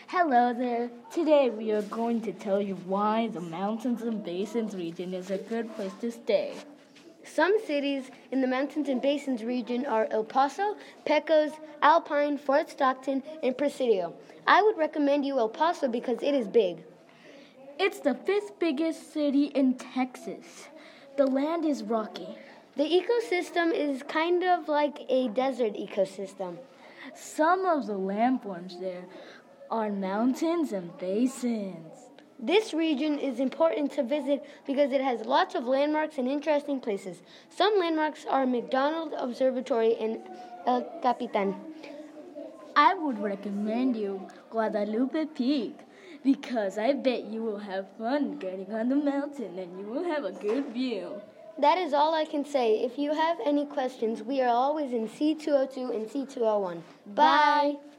Hello there. Today we are going to tell you why the mountains and basins region is a good place to stay. Some cities in the Mountains and Basins region are El Paso, Pecos, Alpine, Fort Stockton, and Presidio. I would recommend you El Paso because it is big. It's the fifth biggest city in Texas. The land is rocky. The ecosystem is kind of like a desert ecosystem. Some of the landforms there are mountains and basins. This region is important to visit because it has lots of landmarks and interesting places. Some landmarks are McDonald Observatory and El Capitan. I would recommend you Guadalupe Peak because I bet you will have fun getting on the mountain and you will have a good view. That is all I can say. If you have any questions, we are always in C202 and C201. Bye.